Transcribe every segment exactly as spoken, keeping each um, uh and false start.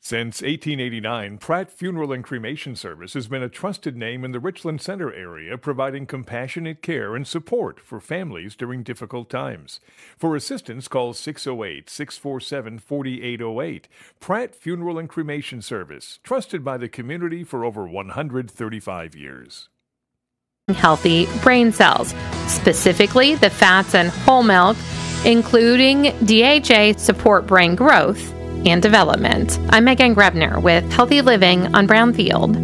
Since eighteen eighty-nine, Pratt Funeral and Cremation Service has been a trusted name in the Richland Center area, providing compassionate care and support for families during difficult times. For assistance, call six oh eight, six four seven, four eight oh eight. Pratt Funeral and Cremation Service, trusted by the community for over one hundred thirty-five years. Healthy brain cells, specifically the fats in whole milk, including D H A, support brain growth and development. I'm Megan Grebner with Healthy Living on Brownfield.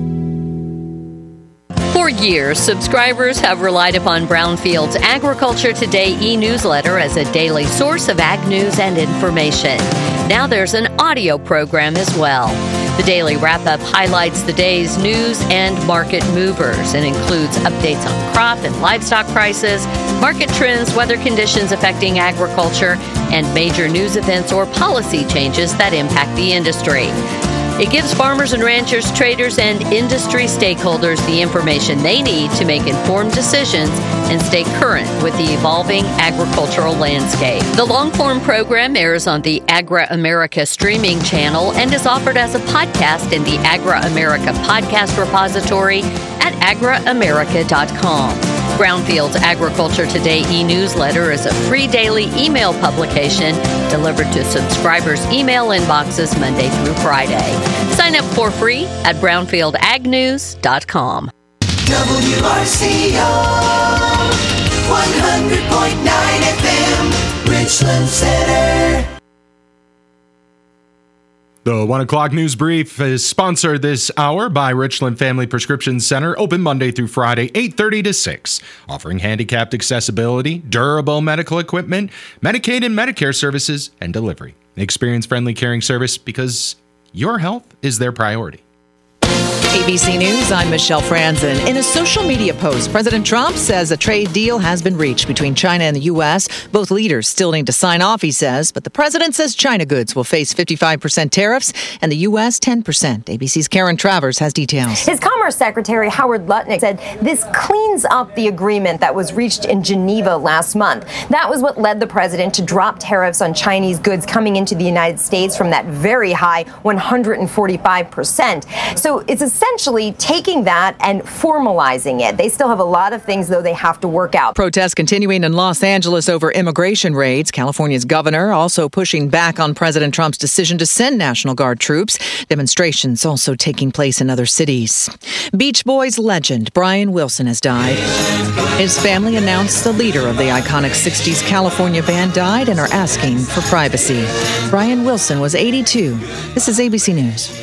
For years, subscribers have relied upon Brownfield's Agriculture Today e-newsletter as a daily source of ag news and information. Now there's an audio program as well. The daily wrap-up highlights the day's news and market movers and includes updates on crop and livestock prices, market trends, weather conditions affecting agriculture, and major news events or policy changes that impact the industry. It gives farmers and ranchers, traders, and industry stakeholders the information they need to make informed decisions and stay current with the evolving agricultural landscape. The long-form program airs on the Agra America streaming channel and is offered as a podcast in the Agra America podcast repository at agra america dot com. Brownfield's Agriculture Today e-newsletter is a free daily email publication delivered to subscribers' email inboxes Monday through Friday. Sign up for free at brownfield ag news dot com. W R C O one hundred point nine F M, Richland Center. The one o'clock news brief is sponsored this hour by Richland Family Prescription Center, open Monday through Friday, eight thirty to six, offering handicapped accessibility, durable medical equipment, Medicaid and Medicare services, and delivery. Experience-friendly caring service because your health is their priority. A B C News, I'm Michelle Franzen. In a social media post, President Trump says a trade deal has been reached between China and the U S. Both leaders still need to sign off, he says, but the president says China goods will face fifty-five percent tariffs and the U S ten percent. A B C's Karen Travers has details. His Commerce Secretary Howard Lutnick said this cleans up the agreement that was reached in Geneva last month. That was what led the president to drop tariffs on Chinese goods coming into the United States from that very high one hundred forty-five percent. So it's a essentially taking that and formalizing it. They still have a lot of things, though, they have to work out. Protests continuing in Los Angeles over immigration raids. California's governor also pushing back on President Trump's decision to send National Guard troops. Demonstrations also taking place in other cities. Beach Boys legend Brian Wilson has died. His family announced the leader of the iconic sixties California band died and are asking for privacy. Brian Wilson was eighty-two. This is A B C News.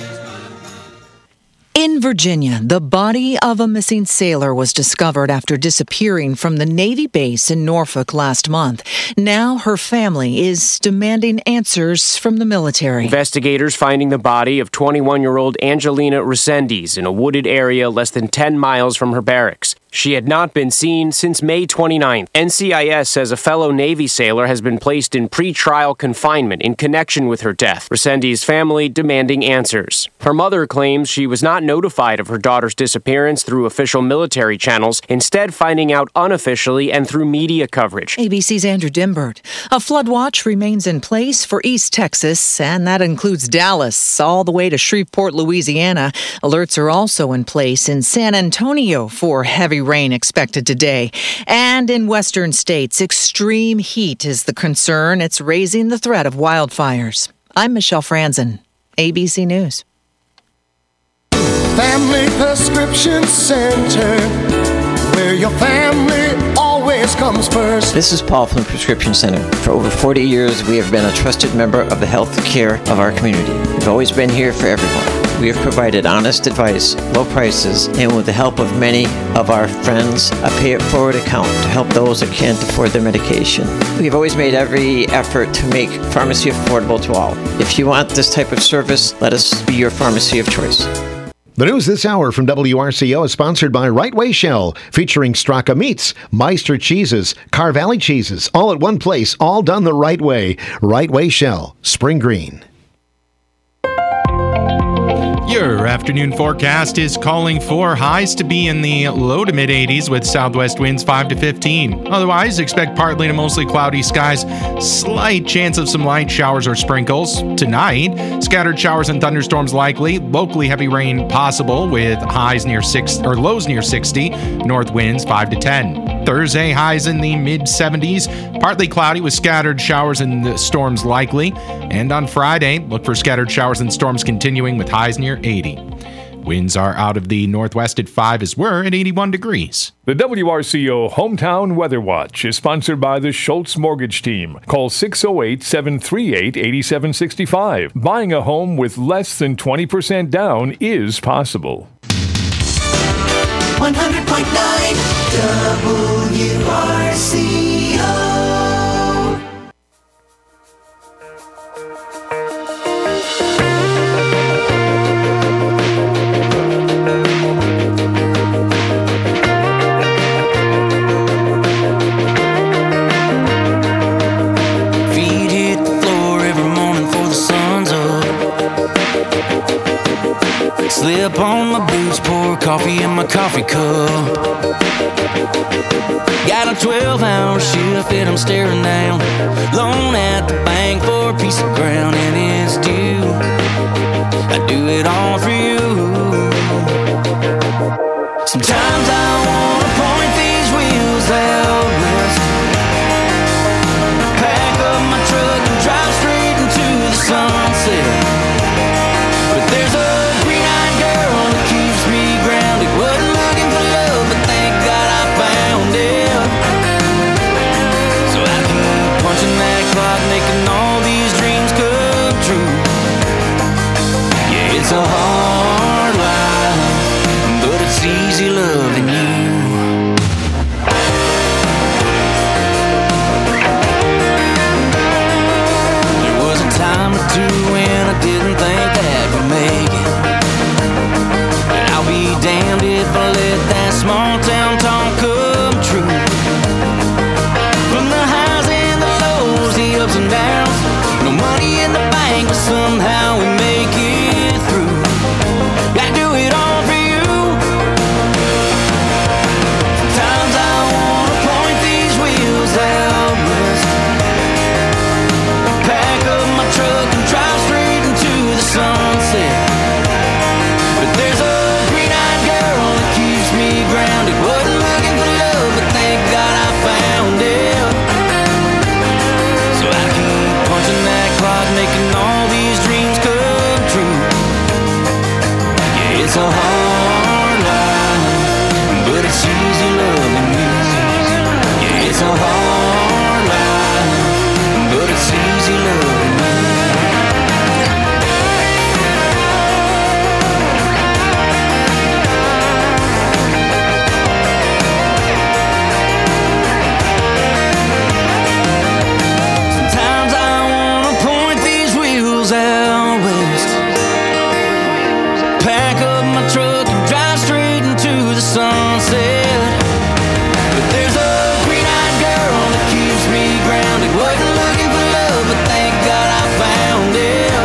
In Virginia, the body of a missing sailor was discovered after disappearing from the Navy base in Norfolk last month. Now her family is demanding answers from the military. Investigators finding the body of twenty-one-year-old Angelina Resendiz in a wooded area less than ten miles from her barracks. She had not been seen since May twenty-ninth. N C I S says a fellow Navy sailor has been placed in pretrial confinement in connection with her death. Resendiz's family demanding answers. Her mother claims she was not notified of her daughter's disappearance through official military channels, instead finding out unofficially and through media coverage. A B C's Andrew Dimbert. A flood watch remains in place for East Texas, and that includes Dallas, all the way to Shreveport, Louisiana. Alerts are also in place in San Antonio for heavy rain expected today. And in western states, extreme heat is the concern. It's raising the threat of wildfires. I'm Michelle Franzen, A B C News. Family Prescription Center, where your family always comes first. This is Paul from the Prescription Center. For over forty years, we have been a trusted member of the health care of our community. We've always been here for everyone. We have provided honest advice, low prices, and with the help of many of our friends, a pay-it-forward account to help those that can't afford their medication. We've always made every effort to make pharmacy affordable to all. If you want this type of service, let us be your pharmacy of choice. The news this hour from W R C O is sponsored by Right Way Shell, featuring Straka Meats, Meister Cheeses, Car Valley Cheeses, all at one place, all done the right way. Right Way Shell, Spring Green. Your afternoon forecast is calling for highs to be in the low to mid eighties with southwest winds five to fifteen. Otherwise, expect partly to mostly cloudy skies, slight chance of some light showers or sprinkles. Tonight, scattered showers and thunderstorms likely, locally heavy rain possible with highs near six or lows near sixty, north winds five to ten. Thursday, highs in the mid seventies, partly cloudy with scattered showers and storms likely. And on Friday, look for scattered showers and storms continuing with highs near eighty. Winds are out of the northwest at five as we're at eighty-one degrees. The W R C O Hometown Weather Watch is sponsored by the Schultz Mortgage Team. Call six oh eight, seven three eight, eight seven six five. Buying a home with less than twenty percent down is possible. one hundred point nine W R C O. Feet hit the floor every morning before the sun's up. Slip on my boots, pour coffee in my coffee cup. Got a twelve hour shift that I'm staring down. Loan at the bank for a piece of ground, and it's due. I do it all for you. Sometimes I wanna point these wheels out west, pack up my truck and drive straight into the sunset. But there's a green-eyed girl that keeps me grounded. Wasn't looking for love, but thank God I found it. So I keep punching that clock, making all these dreams come true. Yeah, it's a hard life, but it's easy loving you. There was a time or two when I didn't think that we'd make it, and I'll be damned if I let that small town talk come true. From the highs and the lows, the ups and downs, no money in the bank, but somehow we make it through. I do it all for you. Sometimes I wanna point these wheels out west, pack up my truck and drive straight into the sunset. But there's a green-eyed girl that keeps me grounded. Wasn't looking for love, but thank God I found it. So I keep punching that clock, making all these dreams come true. Yeah, it's a hard life, but it's easy loving you. Yeah, it's a hard life, but it's easy loving you. Sometimes I wanna point these wheels out west, pack up my truck and drive straight into the sunset. But there's a green-eyed girl that keeps me grounded. Wasn't looking for love, but thank God I found it.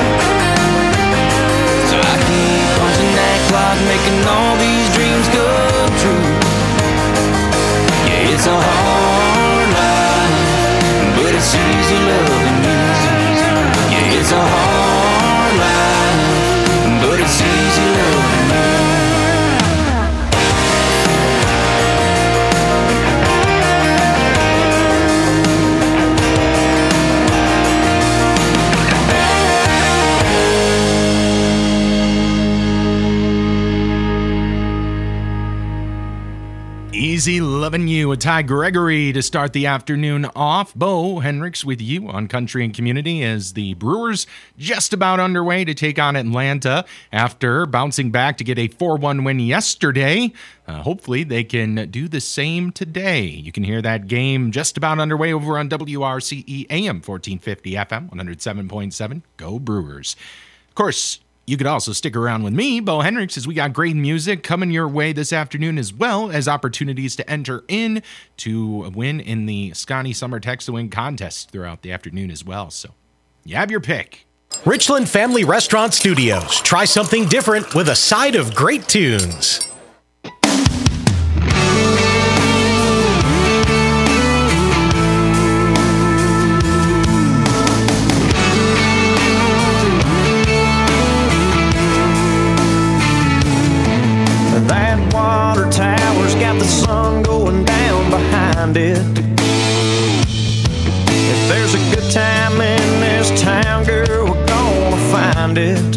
So I keep punching that clock, making all these dreams come true. Yeah, it's a hard life, but it's easy loving you. Yeah, it's a hard life, but it's easy loving you. Easy loving you with Ty Gregory to start the afternoon off. Bo Hendricks with you on Country and Community as the Brewers just about underway to take on Atlanta after bouncing back to get a four one win yesterday. Uh, hopefully they can do the same today. You can hear that game just about underway over on W R C E A M fourteen fifty F M one oh seven point seven. Go Brewers. Of course, you could also stick around with me, Bo Hendricks, as we got great music coming your way this afternoon, as well as opportunities to enter in to win in the Scotty Summer Text to Win contest throughout the afternoon as well. So you have your pick. Richland Family Restaurant Studios. Try something different with a side of great tunes. That water tower's got the sun going down behind it. If there's a good time in this town, girl, we're gonna find it.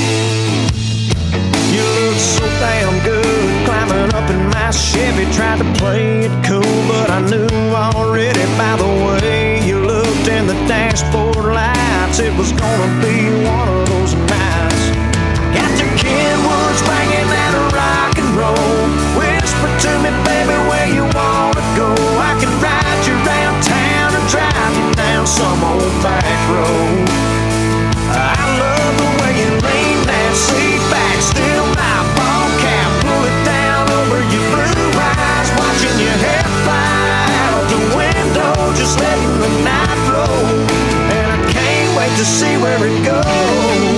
You look so damn good climbing up in my Chevy. Tried to play it cool, but I knew already by the way you looked in the dashboard lights it was gonna be one of those nights. Got the Kenwoods banging that rock and roll. Whisper to me, baby, where you wanna go. I can ride you around town and drive you down some old back road. I love the way you lean that seat back, still my ball cap, pull it down over your blue eyes, watching your hair fly out the window, just letting the night flow. And I can't wait to see where it goes.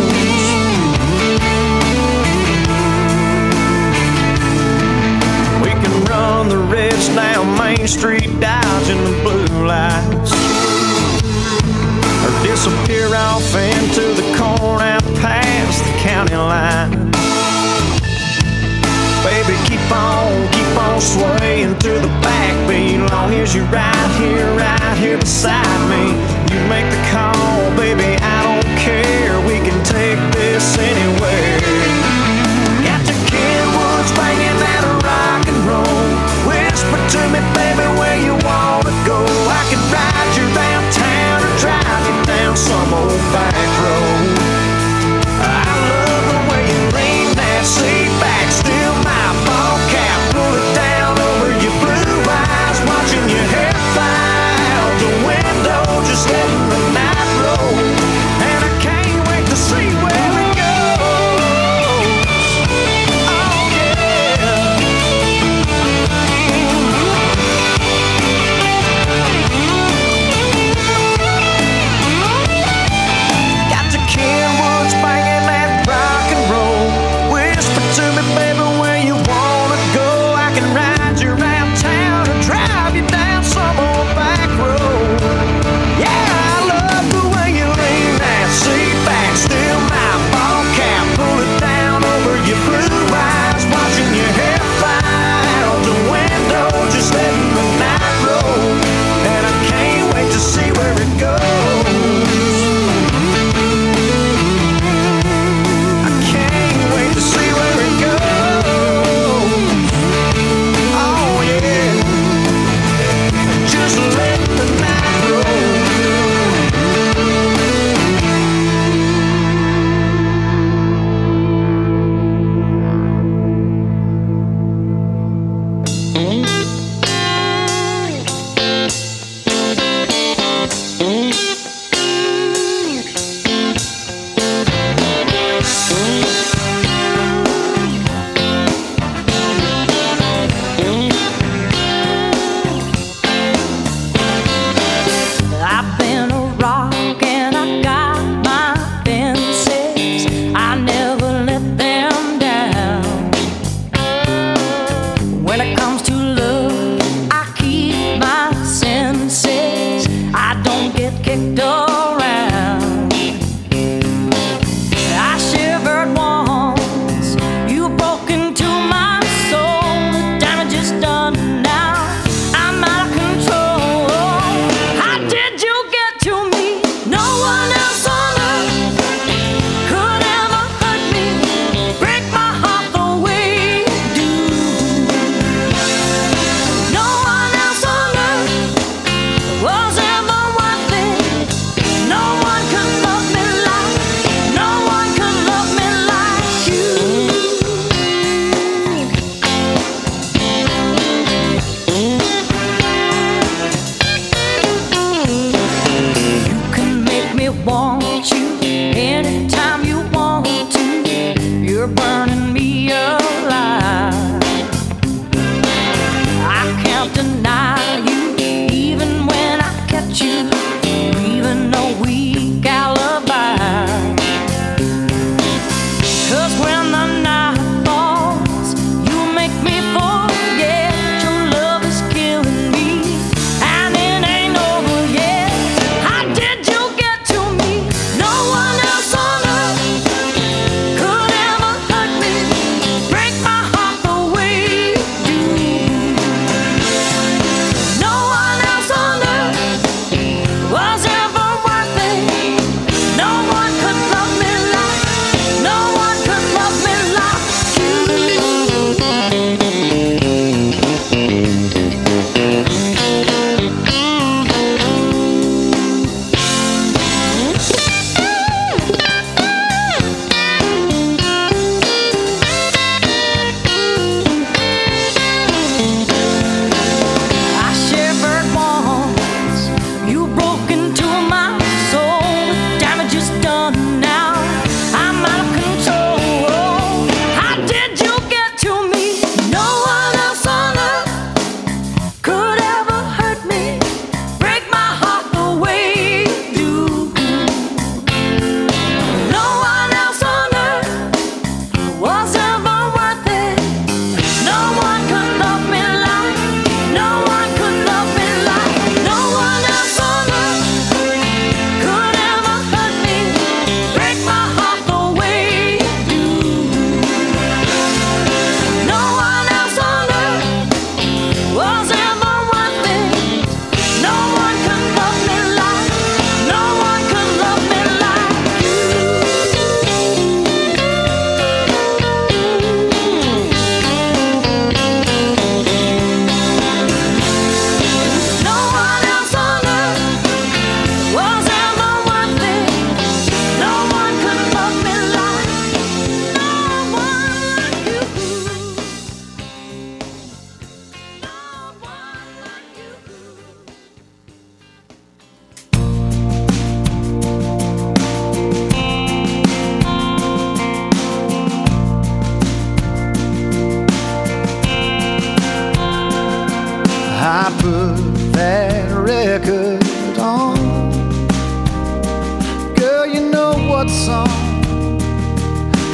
Run the reds down Main Street, dodging the blue lights, or disappear off into the corn out past the county line. Baby, keep on, keep on swaying to the backbeat, long as you're right here, right here beside me. You make the call, baby, I don't care, we can take this anywhere. Got the Kenwoods banging that rock and roll. Whisper to me, baby, where you wanna go. I can ride you downtown or drive you down some old back road. I love the way you lean that seat back, still my ball cap, pull it down over your blue eyes, watching your hair fly out the window, just letting the night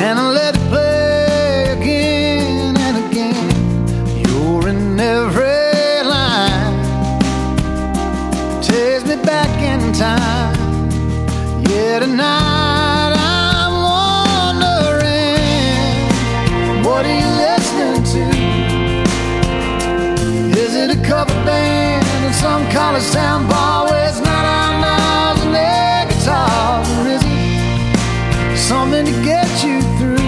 and I let it play again and again. You're in every line, takes me back in time. Yeah, tonight I'm wondering, what are you listening to? Is it a cover band in some college town bar where it's not on miles and air guitars? Or is it something to get you through?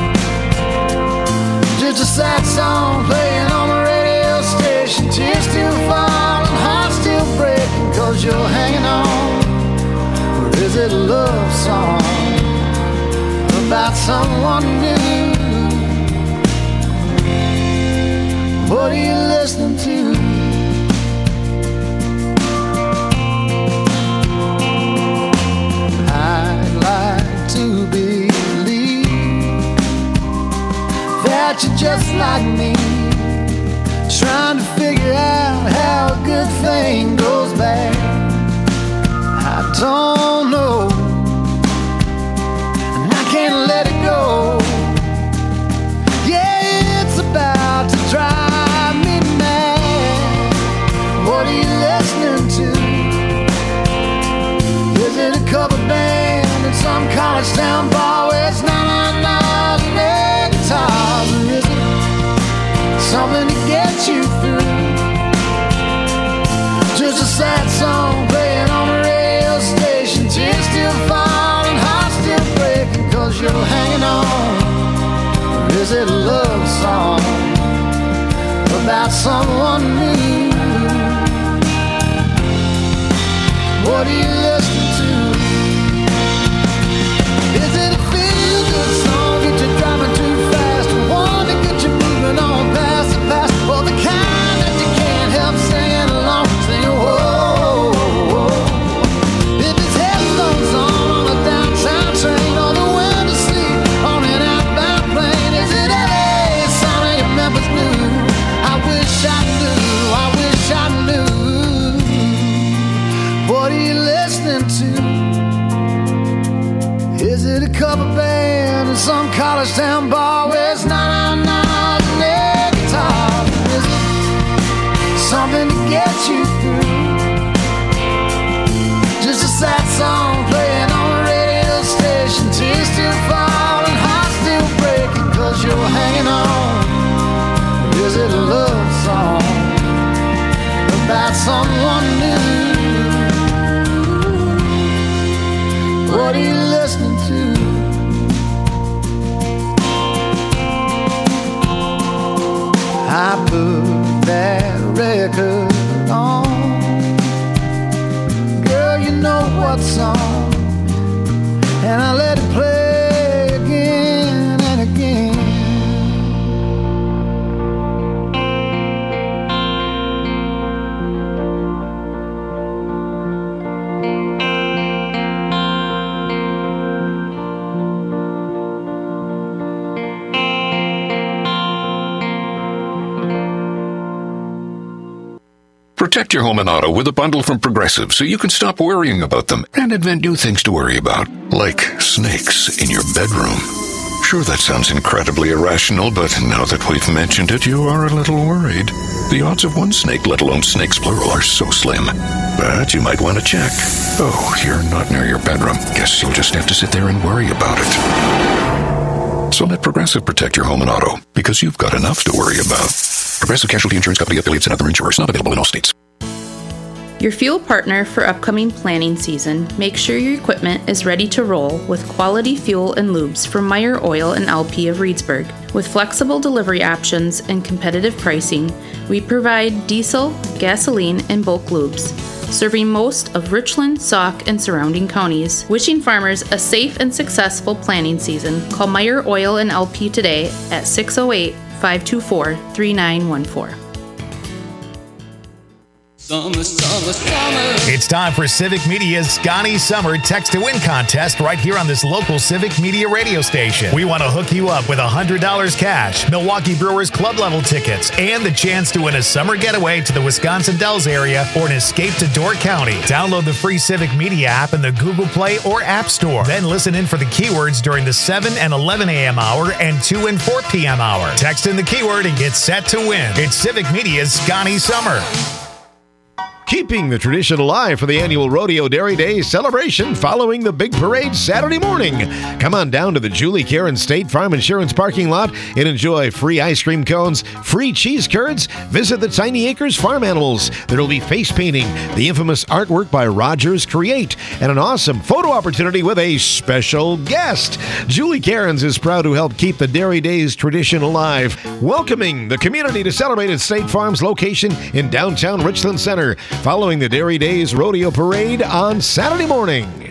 Just a sad song playing on the radio station, tears still falling, heart still breaking, cause you're hanging on. Or is it a love song about someone new? What are you listening to? I'd like to believe that you're just like me, trying to figure out how a good thing goes bad. I don't know, and I can't let it go. Yeah, it's about to drive me mad. What are you listening to? Is it a cover band in some college town bar where it's not on miles and air guitars? Or is it something to get you through? Just a sad song playing on the radio station, tears still falling, heart still breaking, cause you're hanging on. Or is it a love song about someone new? What are you listening to? Is it a feel-good song, get you driving too fast, or one to get you moving on past the past, or the kind that you can't help singing along, singing whoa, whoa. If it's headphones on on the downtown train, or the window seat on an outbound plane, is it L A sound of your Memphis blues? I wish I knew, I wish I knew. What are you listening to? Is it a cover band in some college town bar where it's not on miles and air guitars? Is it something to get you through? Just a sad song playing on the radio station, tears still falling, heart still breaking, cause you're hanging on. Is it a love song about someone new? What are you listening to? I put that record on, girl, you know what song, and I let it play again and again. Protect your home and auto with a bundle from Progressive so you can stop worrying about them and invent new things to worry about, like snakes in your bedroom. Sure, that sounds incredibly irrational, but now that we've mentioned it, you are a little worried. The odds of one snake, let alone snakes plural, are so slim. But you might want to check. Oh, you're not near your bedroom. Guess you'll just have to sit there and worry about it. So let Progressive protect your home and auto, because you've got enough to worry about. Progressive Casualty Insurance Company affiliates and other insurers. Not available in all states. Your fuel partner for upcoming planning season. Make sure your equipment is ready to roll with quality fuel and lubes from Meyer Oil and L P of Reedsburg. With flexible delivery options and competitive pricing, we provide diesel, gasoline, and bulk lubes, serving most of Richland, Sauk, and surrounding counties. Wishing farmers a safe and successful planting season. Call Meyer Oil and L P today at six oh eight, five two four, three nine one four. Summer, summer, summer. It's time for Civic Media's Scotty Summer Text to Win contest right here on this local Civic Media radio station. We want to hook you up with one hundred dollars cash, Milwaukee Brewers club level tickets, and the chance to win a summer getaway to the Wisconsin Dells area or an escape to Door County. Download the free Civic Media app in the Google Play or App Store. Then listen in for the keywords during the seven and eleven a.m. hour and two and four p.m. hour. Text in the keyword and get set to win. It's Civic Media's Scotty Summer. Keeping the tradition alive for the annual Rodeo Dairy Days celebration following the big parade Saturday morning. Come on down to the Julie Karen State Farm Insurance parking lot and enjoy free ice cream cones, free cheese curds. Visit the Tiny Acres Farm Animals. There will be face painting, the infamous artwork by Rogers Create, and an awesome photo opportunity with a special guest. Julie Cairns is proud to help keep the Dairy Days tradition alive, welcoming the community to celebrate at State Farm's location in downtown Richland Center, following the Dairy Days Rodeo Parade on Saturday morning.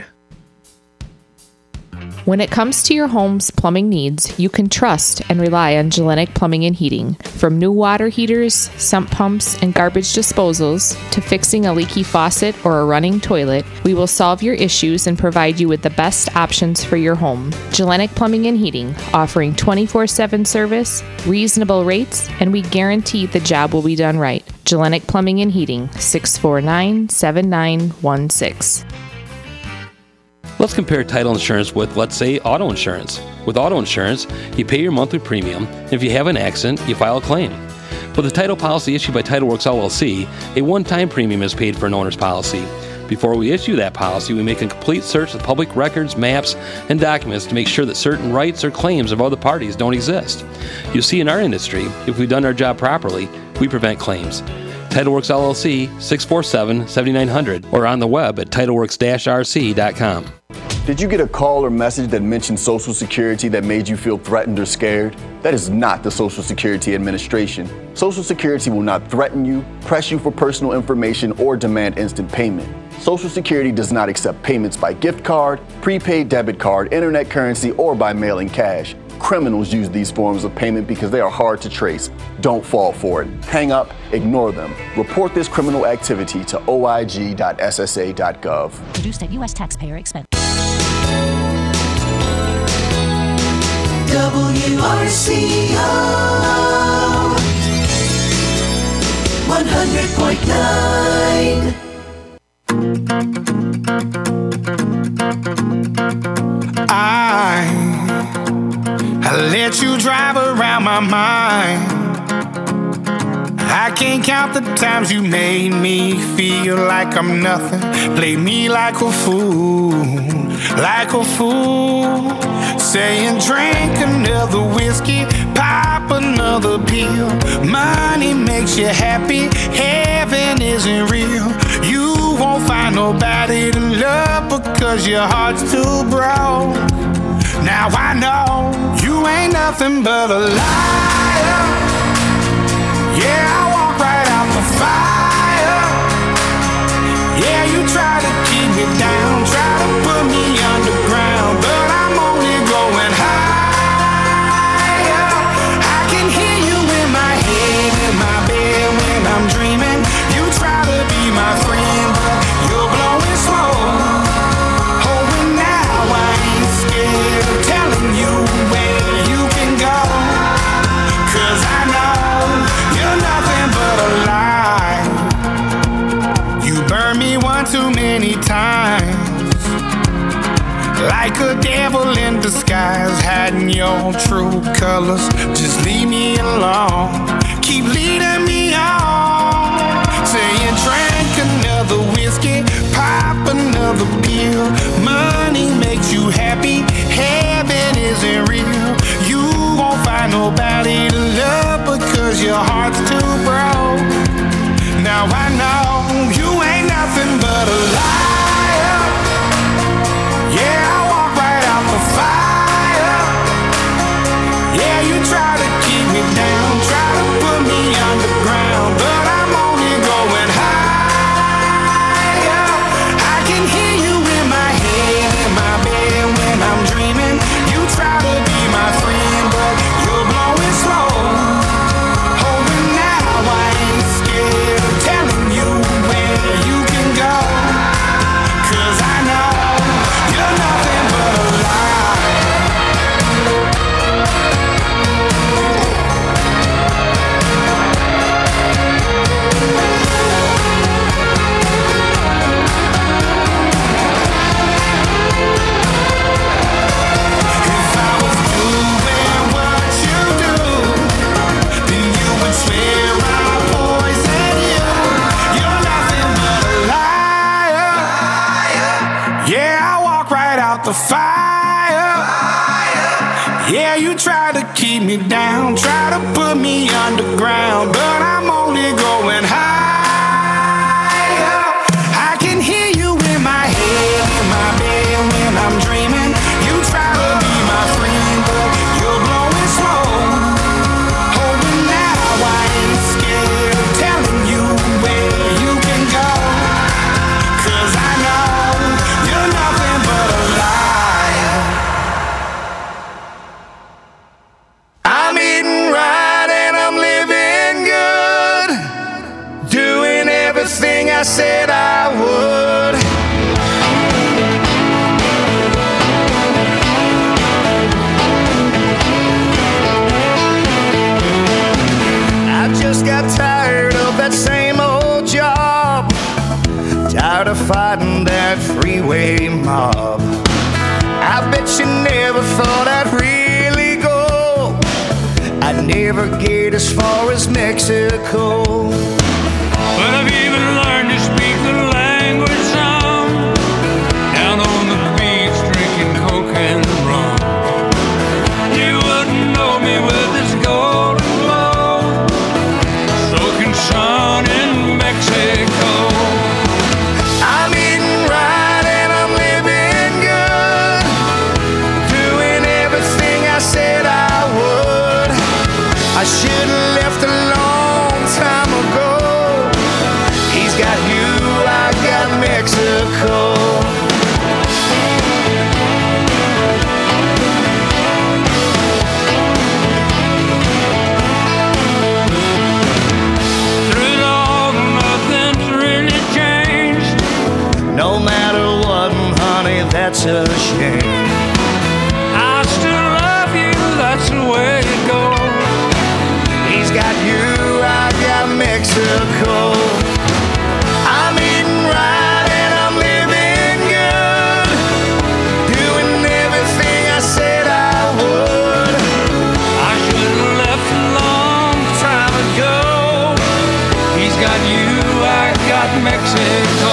When it comes to your home's plumbing needs, you can trust and rely on Gellenic Plumbing and Heating. From new water heaters, sump pumps, and garbage disposals to fixing a leaky faucet or a running toilet, we will solve your issues and provide you with the best options for your home. Gellenic Plumbing and Heating, offering twenty-four seven service, reasonable rates, and we guarantee the job will be done right. Gellenic Plumbing and Heating, six four nine, seven nine one six. Let's compare title insurance with, let's say, auto insurance. With auto insurance, you pay your monthly premium, and if you have an accident, you file a claim. With a title policy issued by TitleWorks L L C, a one-time premium is paid for an owner's policy. Before we issue that policy, we make a complete search of public records, maps, and documents to make sure that certain rights or claims of other parties don't exist. You see, in our industry, if we've done our job properly, we prevent claims. TitleWorks L L C, six four seven, seven nine zero zero, or on the web at titleworks dash r c dot com. Did you get a call or message that mentioned Social Security that made you feel threatened or scared? That is not the Social Security Administration. Social Security will not threaten you, press you for personal information, or demand instant payment. Social Security does not accept payments by gift card, prepaid debit card, internet currency, or by mailing cash. Criminals use these forms of payment because they are hard to trace. Don't fall for it. Hang up, ignore them. Report this criminal activity to O I G dot S S A dot gov. Produced at U S taxpayer expense. W R C O one hundred point nine. I, I let you drive around my mind. I can't count the times you made me feel like I'm nothing. Play me like a fool, like a fool. Saying drink another whiskey, pop another pill. Money makes you happy, heaven isn't real. You won't find nobody to love because your heart's too broke. Now I know you ain't nothing but a liar. Yeah, I walk right out the fire. Yeah, you try to keep me down, try to put me underground, but I'm only going higher. I can hear you in my head, in my bed when I'm dreaming. You try to be my friend, but you're blowing smoke. Oh, and now I ain't scared of telling you where you can go, 'cause I know you're nothing but a lie. You burned me one too many times, like a devil in disguise, hiding your true colors. Just leave me alone, keep leading me on. Saying drink another whiskey, pop another pill. Money makes you happy, heaven isn't real. You won't find nobody to love because your heart's too broke. Now I know you ain't nothing but a liar. Yeah, I walk right out the fire. Yeah, you try to keep me down, try to put me underground, but I'm only going higher. I can hear you in my head, in my bed when I'm dreaming. You try to be my friend, but you're blowing smoke. Oh, and now I ain't scared of telling you the fire. Yeah, you try to keep me down, try to put me underground, but I'm only going higher. I can hear you in my head, in my bed when I'm dreaming. You try to be my friend, but you're blowing smoke. Oh, but now I ain't scared of telling you where you can go, 'cause I know you're nothing but a liar. I'm eating right and I'm living good, doing everything I said I would. I just got tired of that same old job, tired of fighting that freeway mob. I bet you never thought I'd really go, I'd never get as far as Mexico. But I've even learned to speak the language some, down on the beach drinking coke and rum. You wouldn't know me with this golden glow, soaking sun in Mexico. I'm eating right and I'm living good, doing everything I said I would. I should have left a long time ago. He's got you, I got Mexico. Through it all, nothing's really changed. No matter what, honey, that's a shame. I still love you, that's the way it goes. He's got you, I got Mexico. I'm eating right and I'm living good, doing everything I said I would. I should have left a long time ago. He's got you, I got Mexico.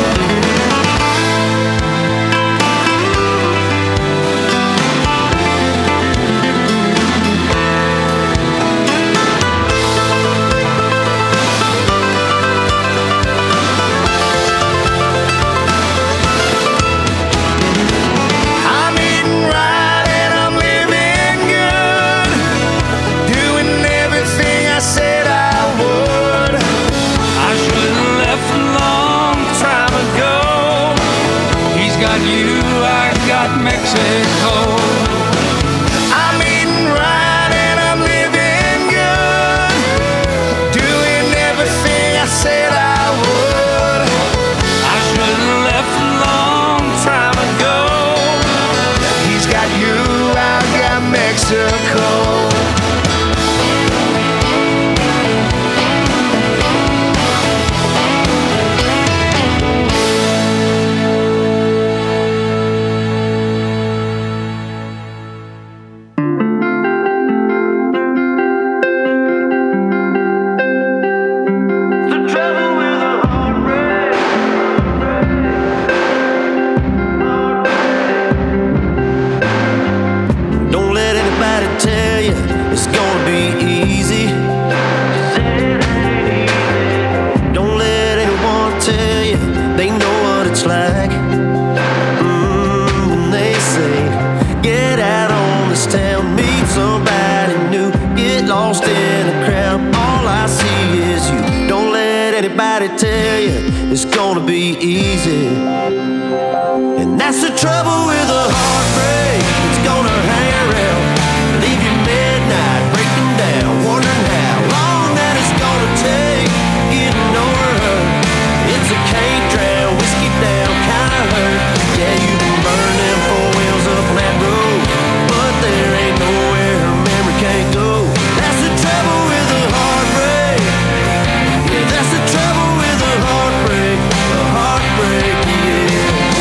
I'm eating right and I'm living good, doing everything I said I would. I should have left a long time ago. He's got you, I got Mexico. I'm eating right and I'm living good, doing everything I said I would. I should have left a long time ago. He's got you, I got Mexico. Don't let anybody tell you it's gonna be easy. Don't let anyone tell you they know what it's like. Mm, when they say, get out on this town, meet somebody new, get lost in a crowd. All I see is you. Don't let anybody tell you it's gonna be easy. And that's the trouble with a heartbreak. It's gonna hang around, leave you midnight, breaking down, wondering how long that it's gonna take getting over her. It's a can't drown, whiskey down kind of hurt. Yeah, you can burn them four wheels up on that road, but there ain't nowhere her memory can't go. That's the trouble with a heartbreak. Yeah, that's the trouble with a heartbreak. A heartbreak, yeah.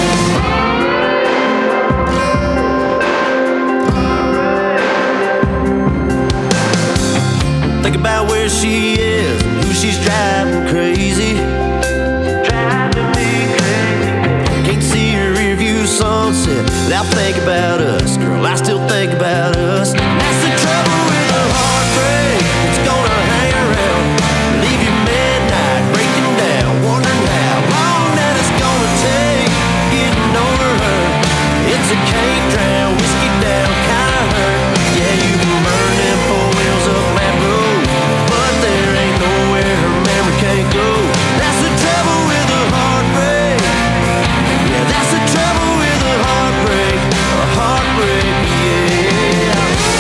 Think about where she is, who she's driving crazy. Driving me crazy. Can't see her rear view sunset. I think about us, girl, I still think about us. That's the trouble with a heartbreak. It's gonna hang around, leave you midnight, breaking down, wondering how long that it's gonna take getting over her. It's a can't drown, whiskey down, kinda hurt. Yeah, you can burn them four wheels up that road, but there ain't nowhere her memory can't go. That's the trouble with a heartbreak. Yeah, that's the trouble with a heartbreak. A heartbreak, yeah.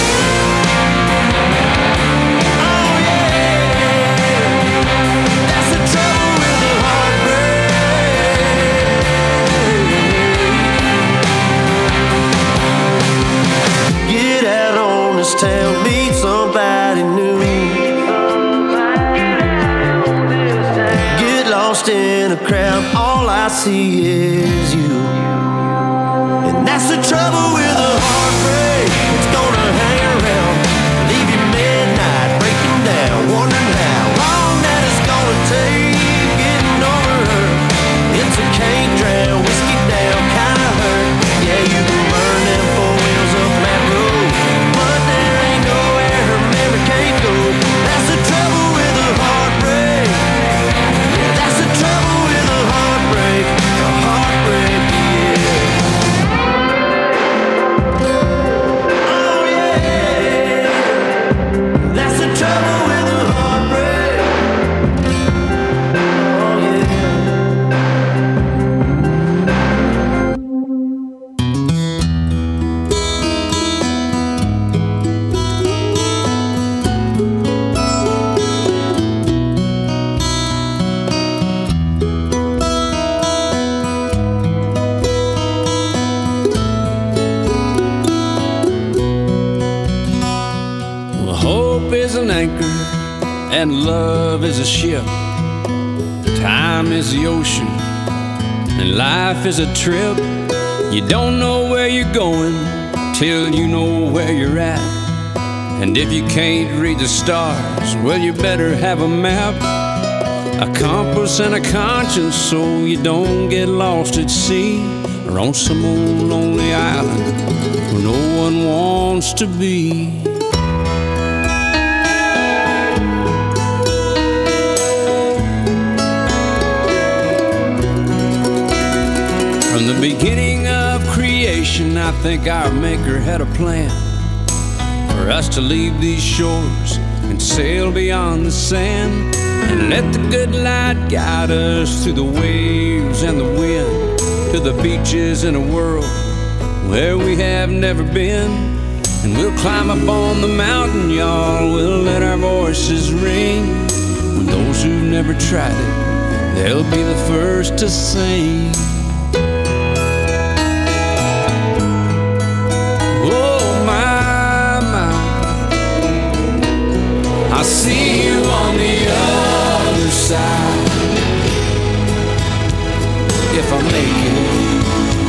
Oh yeah. That's the trouble with a heartbreak. Get out on this town, meet somebody new. Get lost in a crowd, all I see is you. And that's the trouble with a heartbreak. It's gonna hang around, leave you midnight, breaking down, wondering how long that it's gonna take getting over her. It's a can't drown, whiskey down, kinda hurt. Yeah, you can burn them four wheels up that road, but there ain't nowhere her memory can't go. That's the trouble with a heartbreak. Yeah, that's the trouble with a heartbreak. A heartbreak, yeah. Oh yeah. That's the trouble with a heartbreak. Oh yeah. Well, hope is an anchor and love is a ship. Time is the ocean and life is a trip. You don't know where you're going till you know where you're at. And if you can't read the stars, well, you better have a map, a compass and a conscience, so you don't get lost at sea or on some old lonely island where no one wants to be. From the beginning of creation, I think our Maker had a plan for us to leave these shores and sail beyond the sand, and let the good light guide us through the waves and the wind to the beaches in a world where we have never been. And we'll climb up on the mountain, y'all, we'll let our voices ring. When those who've never tried it, they'll be the first to sing. I'll see you on the other side if I make it.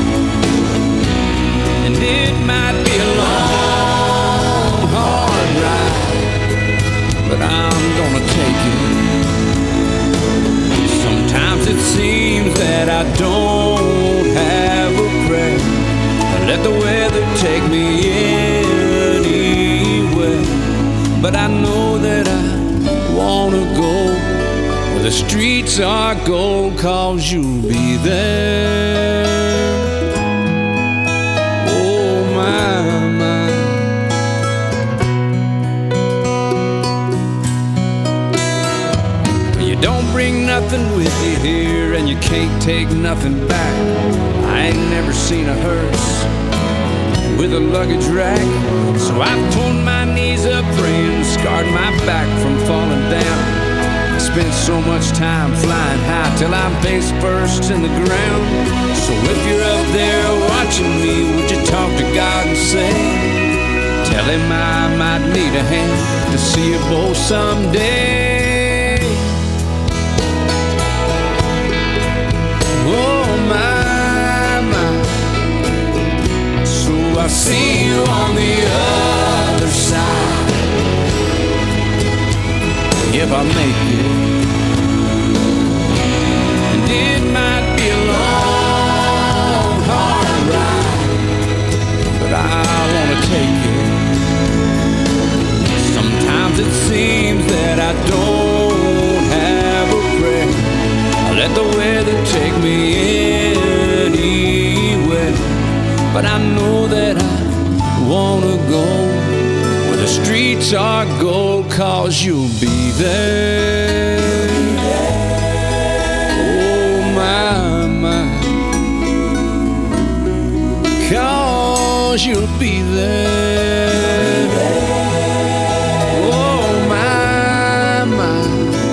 And it might be a long, hard ride, but I'm gonna take it. Sometimes it seems that I don't have a prayer. I let the weather take me anywhere. But I know that I wanna go where the streets are gold, 'cause you'll be there. Oh my, my. You don't bring nothing with you here, and you can't take nothing back. I ain't never seen a hearse with a luggage rack, so I've pulled my knees up praying, scarred my back from falling down. I spent so much time flying high till I'm face first in the ground. So if you're up there watching me, would you talk to God and say, tell him I might need a hand to see you both someday. Oh my, my. So I'll see you on the other side if I make it. And it might be a long, hard ride, streets are gold, 'cause you'll be there. Oh my, my, 'cause you'll be there. Oh my, my.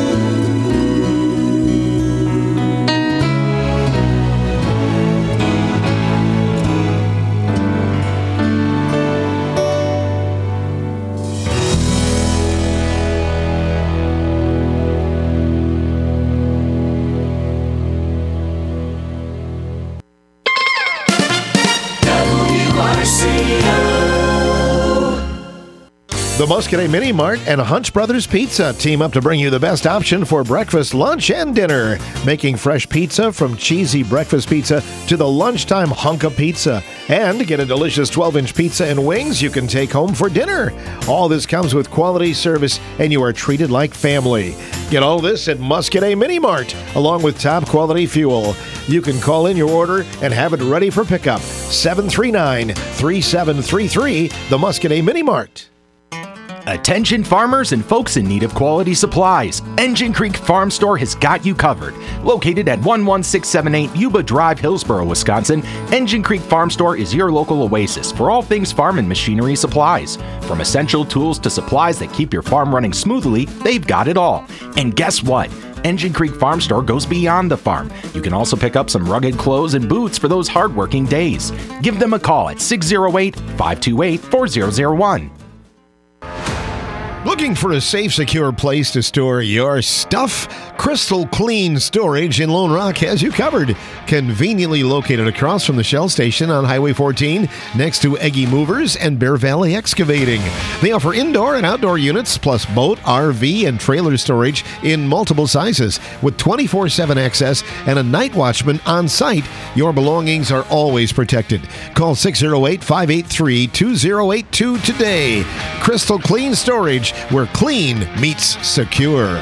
The Muscadet Mini Mart and Hunch Brothers Pizza team up to bring you the best option for breakfast, lunch, and dinner. Making fresh pizza from cheesy breakfast pizza to the lunchtime hunk of pizza. And get a delicious twelve-inch pizza and wings you can take home for dinner. All this comes with quality service, and you are treated like family. Get all this at Muscadet Mini Mart, along with top-quality fuel. You can call in your order and have it ready for pickup. seven three nine, three seven three three, the Muscadet Mini Mart. Attention farmers and folks in need of quality supplies. Engine Creek Farm Store has got you covered. Located at one one six seven eight Yuba Drive, Hillsboro, Wisconsin, Engine Creek Farm Store is your local oasis for all things farm and machinery supplies. From essential tools to supplies that keep your farm running smoothly, they've got it all. And guess what? Engine Creek Farm Store goes beyond the farm. You can also pick up some rugged clothes and boots for those hardworking days. Give them a call at six oh eight, five two eight, four zero zero one. Looking for a safe, secure place to store your stuff? Crystal Clean Storage in Lone Rock has you covered. Conveniently located across from the Shell Station on Highway fourteen, next to Eggy Movers and Bear Valley Excavating. They offer indoor and outdoor units, plus boat, R V, and trailer storage in multiple sizes. With twenty-four seven access and a night watchman on site, your belongings are always protected. Call six oh eight, five eight three, two oh eight two today. Crystal Clean Storage, where clean meets secure.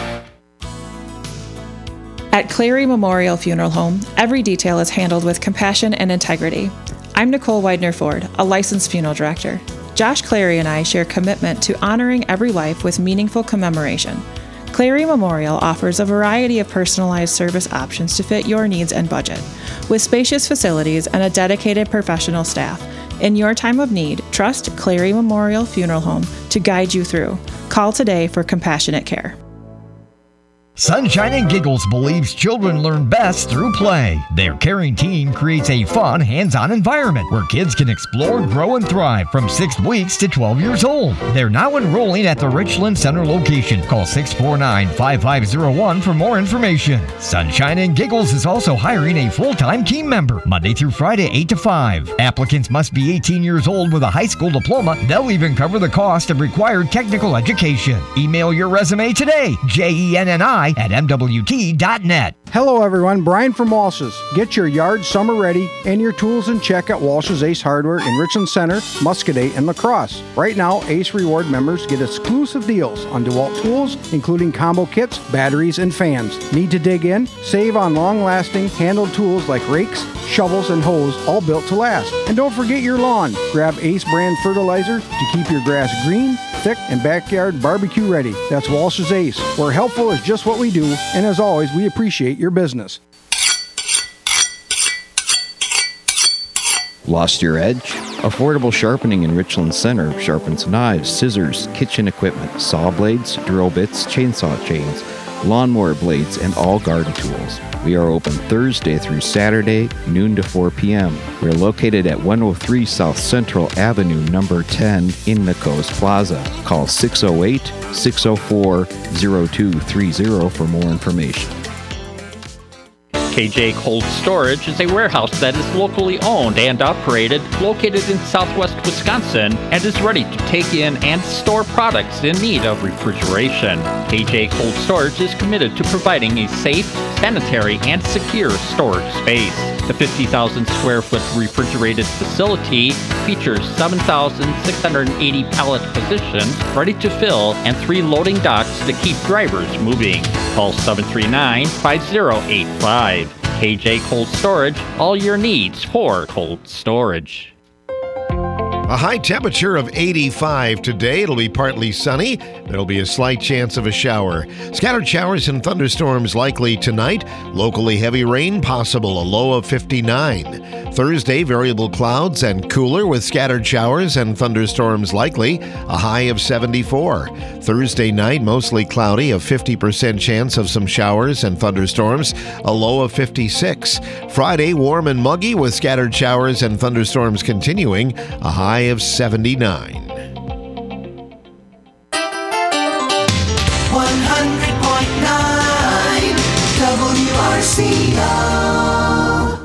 At Clary Memorial Funeral Home, every detail is handled with compassion and integrity. I'm Nicole Widener-Ford, a licensed funeral director. Josh Clary and I share commitment to honoring every life with meaningful commemoration. Clary Memorial offers a variety of personalized service options to fit your needs and budget. With spacious facilities and a dedicated professional staff, in your time of need, trust Clary Memorial Funeral Home to guide you through. Call today for compassionate care. Sunshine and Giggles believes children learn best through play. Their caring team creates a fun, hands-on environment where kids can explore, grow, and thrive from six weeks to twelve years old. They're now enrolling at the Richland Center location. Call six four nine, five five zero one for more information. Sunshine and Giggles is also hiring a full-time team member, Monday through Friday, eight to five. Applicants must be eighteen years old with a high school diploma. They'll even cover the cost of required technical education. Email your resume today, J E N N I at M W T dot net. Hello everyone, Brian from Walsh's. Get your yard summer ready and your tools in check at Walsh's Ace Hardware in Richland Center, Muscadet, and La Crosse. Right now, Ace Reward members get exclusive deals on DeWalt tools, including combo kits, batteries, and fans. Need to dig in? Save on long-lasting handled tools like rakes, shovels, and hoes, all built to last. And don't forget your lawn. Grab Ace brand fertilizer to keep your grass green, thick, and backyard barbecue ready. That's Walsh's Ace, where helpful is just what we do, and as always, we appreciate your business. Lost your edge? Affordable Sharpening in Richland Center sharpens knives, scissors, kitchen equipment, saw blades, drill bits, chainsaw chains, lawnmower blades, and all garden tools. We are open Thursday through Saturday, noon to four p.m. We're located at one oh three South Central Avenue, number ten, in Nico's Plaza. Call six oh eight, six oh four, oh two three oh for more information. K J Cold Storage is a warehouse that is locally owned and operated, located in southwest Wisconsin, and is ready to take in and store products in need of refrigeration. K J Cold Storage is committed to providing a safe, sanitary, and secure storage space. The fifty thousand square foot refrigerated facility features seven thousand six hundred eighty pallet positions ready to fill and three loading docks to keep drivers moving. Call seven three nine, five oh eight five. K J Cold Storage, all your needs for cold storage. A high temperature of eighty-five today. It'll be partly sunny. There'll be a slight chance of a shower. Scattered showers and thunderstorms likely tonight. Locally heavy rain possible, a low of fifty-nine. Thursday, variable clouds and cooler with scattered showers and thunderstorms likely, a high of seventy-four. Thursday night, mostly cloudy, a fifty percent chance of some showers and thunderstorms, a low of fifty-six. Friday, warm and muggy with scattered showers and thunderstorms continuing, a high of seventy-nine. one hundred point nine W R C O.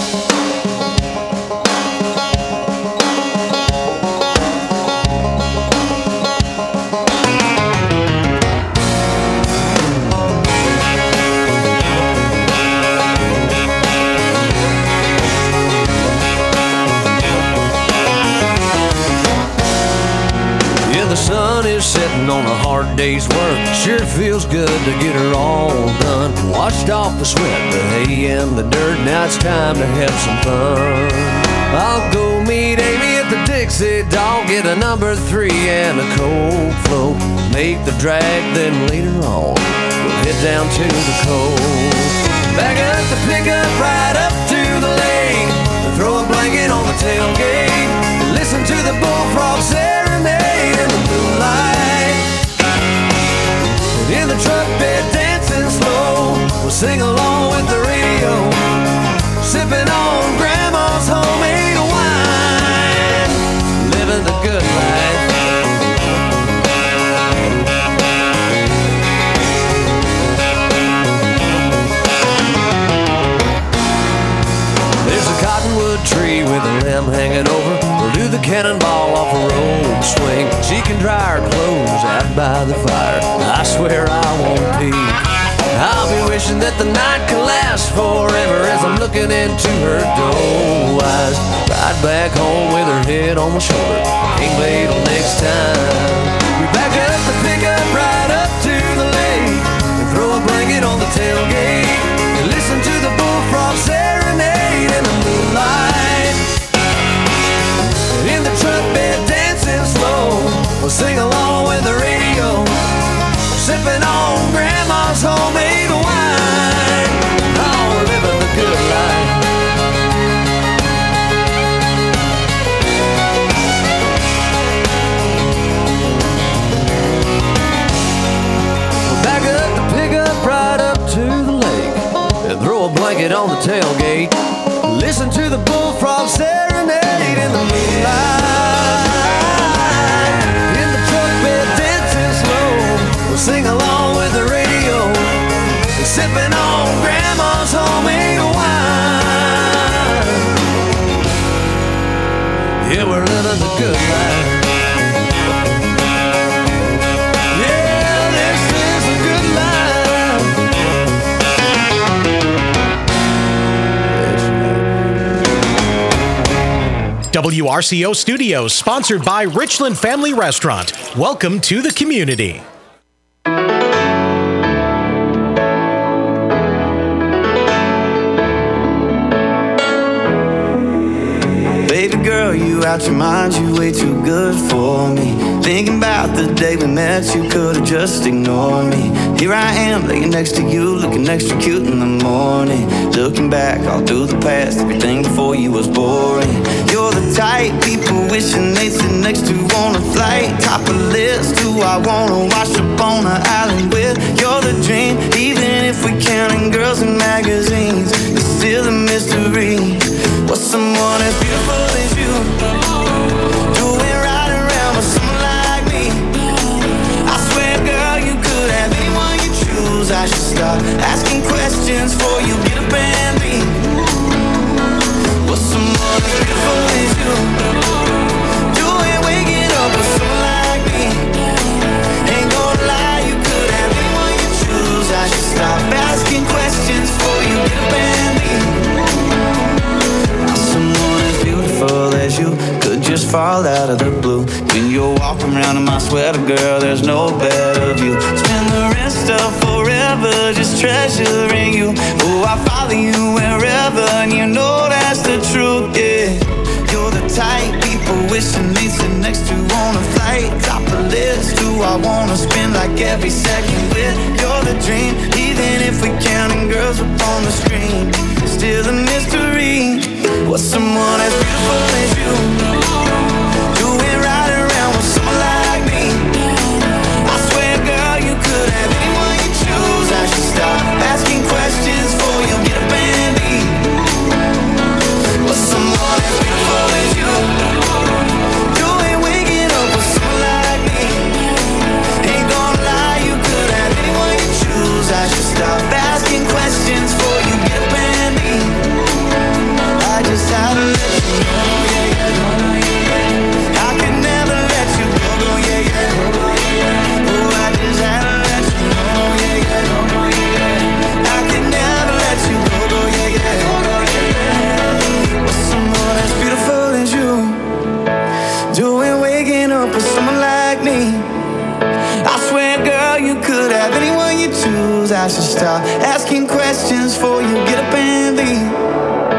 Sun is setting on a hard day's work. Sure feels good to get her all done. Washed off the sweat, the hay and the dirt. Now it's time to have some fun. I'll go meet Amy at the Dixie Dog, get a number three and a cold float. Make the drag, then later on we'll head down to the coast. Back up the pickup right up to the lake. Throw a blanket on the tailgate. Listen to the bullfrog serenade in the moonlight. In the truck bed dancing slow, we'll sing along with the radio, sipping on grandma's homemade wine, living the good life. There's a cottonwood tree with a limb hanging over. We'll do the cannonball off a rope swing. She can dry her clothes out by the fire. I swear I won't peek. I'll be wishing that the night can last forever as I'm looking into her doe eyes. Ride back home with her head on my shoulder. Ain't wait till next time. We back up the pickup right up to the lake and throw a blanket on the tailgate and listen to the bullfrog serenade in the moonlight. In the truck bed dancing slow, we'll sing along with the radio, sipping on grandma's homemade wine. Oh, we're living the good life. We'll back up the pickup right up to the lake and throw a blanket on the tailgate. Listen to the bullfrog serenade in the moonlight. In the truck bed dancing slow, we'll sing along with the radio, sipping on grandma's homemade wine. Yeah, we're living the good life. Yeah, this is a good life. W R C O Studios, sponsored by Richland Family Restaurant. Welcome to the community. Baby girl, you out your mind, you way too good for me. Thinking about the day we met, you could've just ignored me. Here I am, laying next to you, looking extra cute in the morning. Looking back all through the past, everything before you was boring. You're the type people wishing they'd sit next to on a flight. Top of the list, who I wanna wash up on an island with. You're the dream, even if we counting girls in magazines. It's still a mystery. What's someone as beautiful as you doing right around with someone like me? I swear, girl, you could have anyone you choose. I should stop asking questions before you get up and leave. What's someone as beautiful as you doing, waking up with someone like me? Ain't gonna lie, you could have anyone you choose. I should stop asking questions before you get up and leave. Someone as beautiful as you could just fall out of the blue. When you're walking around in my sweater, girl, there's no better view. Spend the rest of forever just treasuring you. Oh, I follow you wherever, and you know that's the truth, yeah. You're the type people wishing they sit next to on a flight. Top the list, who I wanna spend like every second with. You're the dream, even if we're counting girls up on the screen. Still a mystery. What's someone as beautiful as you doing right around with someone like me? I swear, girl, you could have anyone you choose. I should stop asking questions before you get up and leave. What's someone as beautiful as you doing waking up with someone like me? Ain't gonna lie, you could have anyone you choose. I should stop asking questions before you get up and leave. I just had to let you know, yeah, yeah. I could never let you go, go, yeah, yeah. Oh, I just had to let you know, yeah, yeah. I could never let you go, go, yeah, yeah. What's someone as beautiful as you doing waking up with someone like me? I swear, girl, you could have anyone you choose. I should stop asking questions before you get up and leave.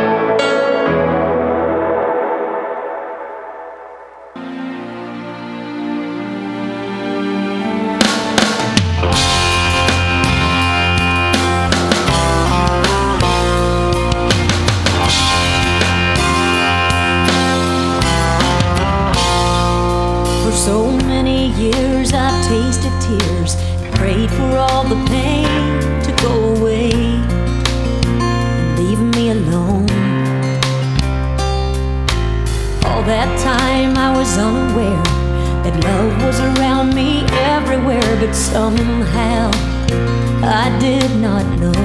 For so many years I've tasted tears, prayed for all the pain to go away and leave me alone. All that time I was unaware that love was around me everywhere, but somehow I did not know.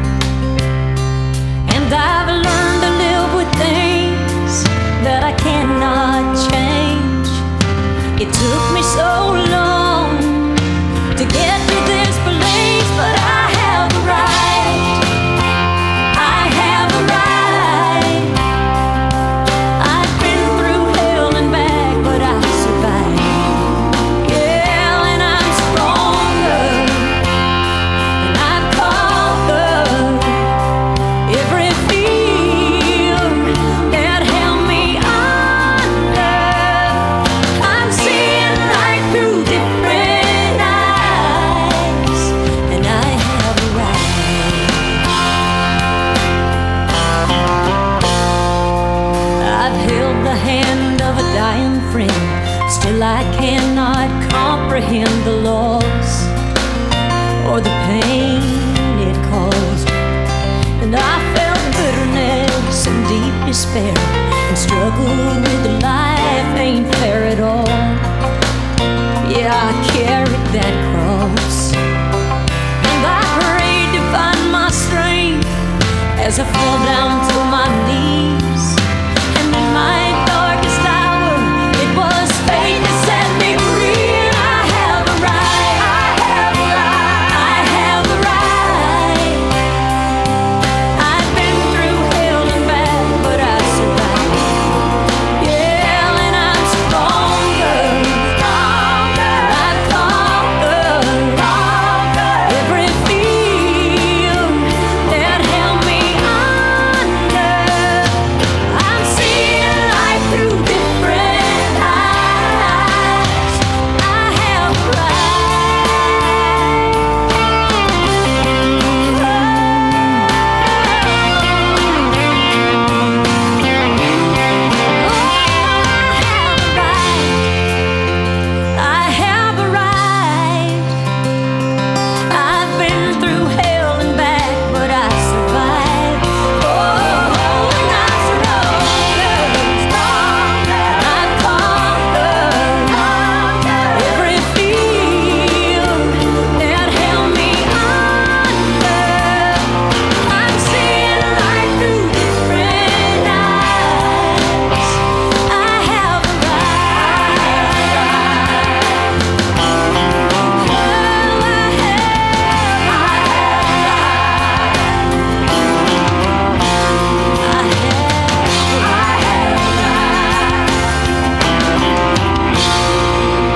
And I've learned to live with things that I cannot change. It took me so long to get to this place, but I have a right. I have a right. I've been through hell and back, but I survived. Yeah, and I'm stronger, and I've conquered every fear that held me under. I'm seeing right through different eyes, and I have a right. I've held the hand of a dying friend, still I cannot comprehend the loss or the pain it caused. And I felt bitterness and deep despair, and struggled with life ain't fair at all. Yeah, I carried that cross, and I prayed to find my strength as I fell down to my knees. And in my darkest hour, it was fate that set me free. And I have a right. I have a right. I have a right. I've been through hell and back, but I survived. Yeah, and I'm stronger. I've conquered every fear that held me under. I'm seeing life through different eyes. I have a I have a right. I've been through hell and back, but I survived. Oh, and I'm stronger, stronger. I've conquered every fear that held me under. I'm seeing life through different eyes. I have a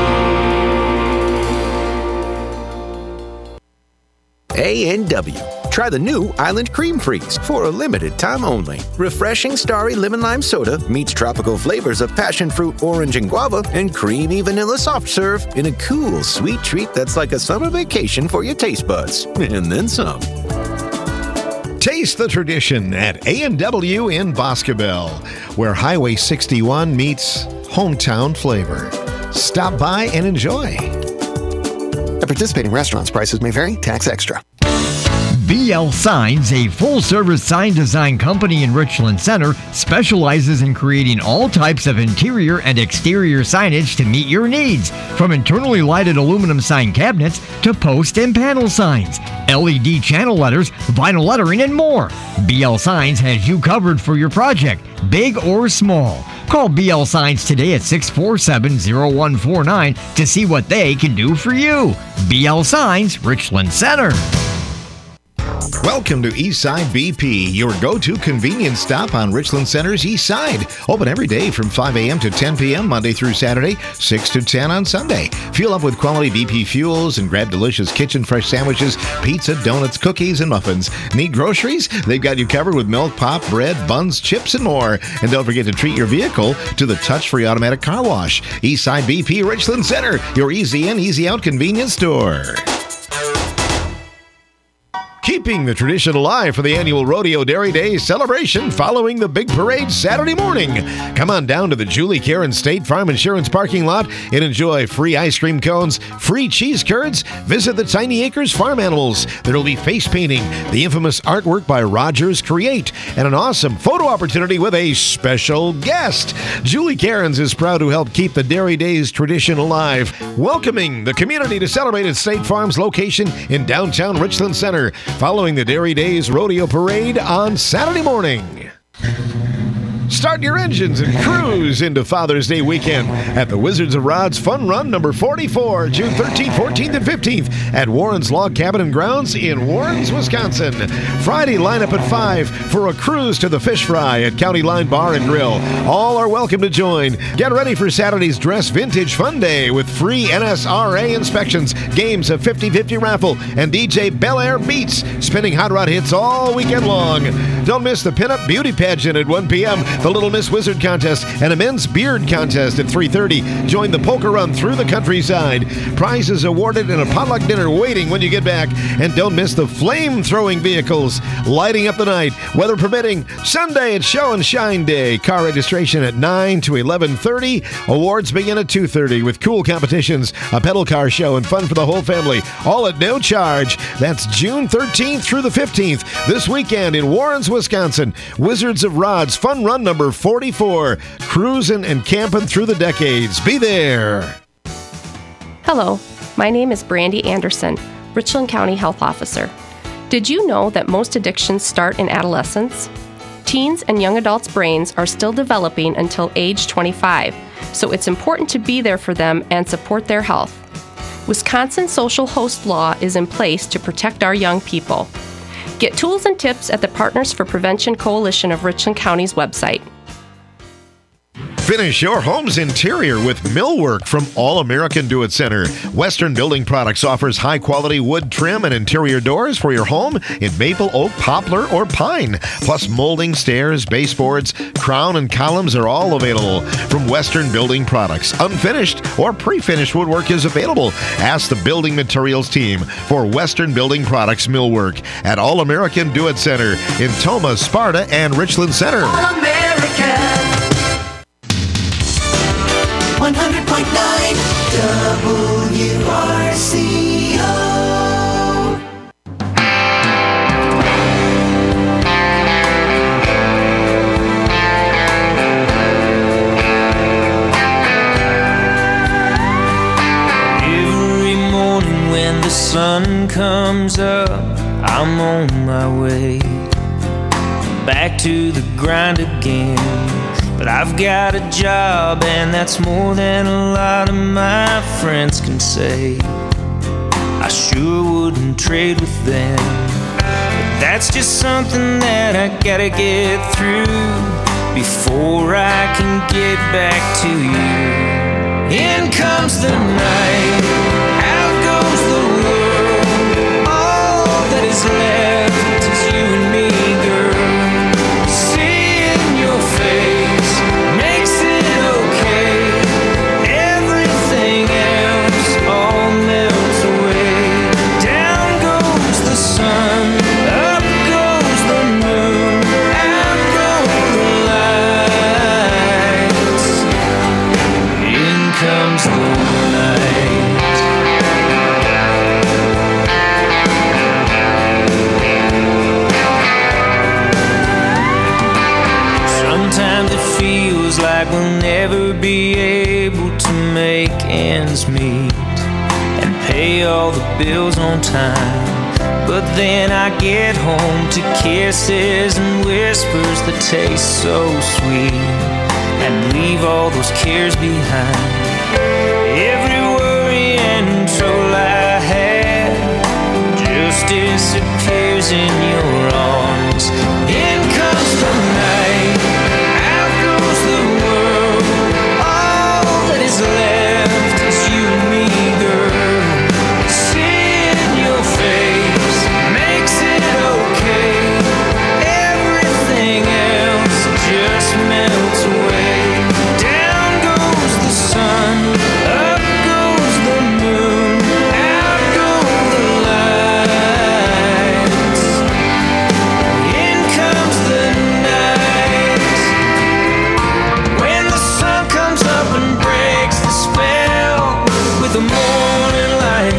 A and W, Try the new Island Cream Freeze for a limited time only. Refreshing starry lemon lime soda meets tropical flavors of passion fruit, orange, and guava, and creamy vanilla soft serve in a cool, sweet treat that's like a summer vacation for your taste buds. And then some. Taste the tradition at A and W in Boscobel, where Highway sixty-one meets hometown flavor. Stop by and enjoy. At participating restaurants, prices may vary. Tax extra. B L Signs, a full-service sign design company in Richland Center, specializes in creating all types of interior and exterior signage to meet your needs, from internally lighted aluminum sign cabinets to post and panel signs, L E D channel letters, vinyl lettering, and more. B L Signs has you covered for your project, big or small. Call B L Signs today at six four seven, zero one four nine to see what they can do for you. B L Signs, Richland Center. Welcome to Eastside B P, your go-to convenience stop on Richland Center's East Side. Open every day from five a.m. to ten p.m. Monday through Saturday, six to ten on Sunday. Fuel up with quality B P fuels and grab delicious kitchen fresh sandwiches, pizza, donuts, cookies, and muffins. Need groceries? They've got you covered with milk, pop, bread, buns, chips, and more. And don't forget to treat your vehicle to the touch-free automatic car wash. Eastside B P Richland Center, your easy in, easy out convenience store. Keeping the tradition alive for the annual Rodeo Dairy Days celebration following the big parade Saturday morning. Come on down to the Julie Karen State Farm Insurance parking lot and enjoy free ice cream cones, free cheese curds. Visit the Tiny Acres Farm Animals. There will be face painting, the infamous artwork by Rogers Create, and an awesome photo opportunity with a special guest. Julie Cairns is proud to help keep the Dairy Days tradition alive, welcoming the community to celebrate at State Farm's location in downtown Richland Center, following the Dairy Days Rodeo Parade on Saturday morning. Start your engines and cruise into Father's Day weekend at the Wizards of Rod's Fun Run number forty-four, June thirteenth, fourteenth, and fifteenth at Warren's Log Cabin and Grounds in Warrens, Wisconsin. Friday, line up at five for a cruise to the Fish Fry at County Line Bar and Grill. All are welcome to join. Get ready for Saturday's Dress Vintage Fun Day with free N S R A inspections, games of fifty-fifty raffle, and D J Bel Air Beats, spinning hot rod hits all weekend long. Don't miss the Pinup Beauty Pageant at one p.m., the Little Miss Wizard Contest, and a Men's Beard Contest at three thirty. Join the polka run through the countryside. Prizes awarded and a potluck dinner waiting when you get back. And don't miss the flame-throwing vehicles lighting up the night. Weather permitting, Sunday it's Show and Shine Day. Car registration at nine to eleven thirty. Awards begin at two thirty with cool competitions, a pedal car show, and fun for the whole family. All at no charge. That's June thirteenth through the fifteenth. This weekend in Warrens, Wisconsin. Wizards of Rod's Fun Run number forty-four. Cruising and camping through the decades. Be there. Hello, my name is Brandy Anderson, Richland County Health Officer. Did you know that most addictions start in adolescence? Teens and young adults' brains are still developing until age twenty-five, so it's important to be there for them and support their health. Wisconsin social host law is in place to protect our young people. Get tools and tips at the Partners for Prevention Coalition of Richland County's website. Finish your home's interior with millwork from All American Do It Center. Western Building Products offers high-quality wood trim and interior doors for your home in maple, oak, poplar, or pine. Plus molding, stairs, baseboards, crown, and columns are all available from Western Building Products. Unfinished or pre-finished woodwork is available. Ask the Building Materials team for Western Building Products millwork at All American Do It Center in Tomah, Sparta, and Richland Center. All American. one hundred point nine W R C O. Every morning when the sun comes up, I'm on my way back to the grind again. But I've got a job, and that's more than a lot of my friends can say. I sure wouldn't trade with them, but that's just something that I gotta get through before I can get back to you. In comes the night, out goes the world, all that is left and pay all the bills on time. But then I get home to kisses and whispers that taste so sweet, and leave all those cares behind. Every worry and trouble I had just disappears in your arms. In comes the night, out goes the world. All that is left is you and me, girl. Seeing your face makes it okay. Everything else just melts away. Down goes the sun, up goes the moon, out go the lights. In comes the night, when the sun comes up and breaks the spell with the morning light.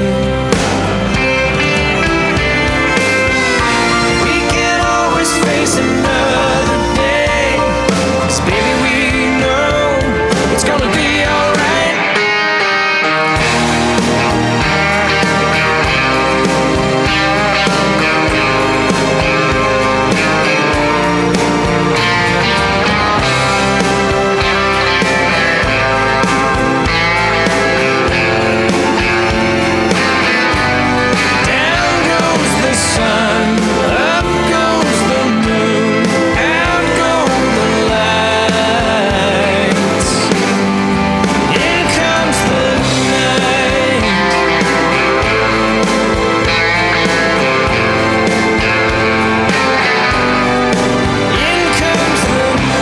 We can always face another day, 'cause baby we know it's gonna be alright. Down goes the sun, up goes the moon, out go the lights. In comes the night. In comes the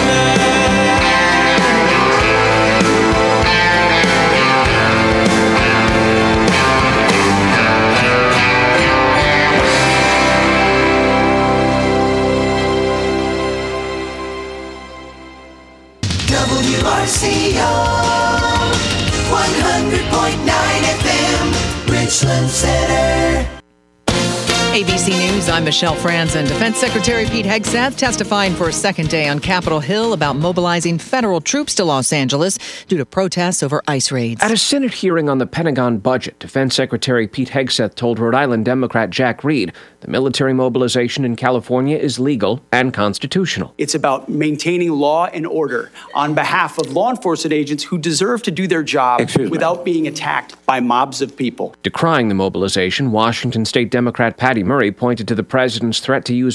W R C O one hundred point nine F M, Richland Center. A B C News, I'm Michelle Franzen. Defense Secretary Pete Hegseth testifying for a second day on Capitol Hill about mobilizing federal troops to Los Angeles due to protests over ICE raids. At a Senate hearing on the Pentagon budget, Defense Secretary Pete Hegseth told Rhode Island Democrat Jack Reed the military mobilization in California is legal and constitutional. It's about maintaining law and order on behalf of law enforcement agents who deserve to do their job without being attacked by mobs of people. Decrying the mobilization, Washington State Democrat Patty Murray pointed to the president's threat to use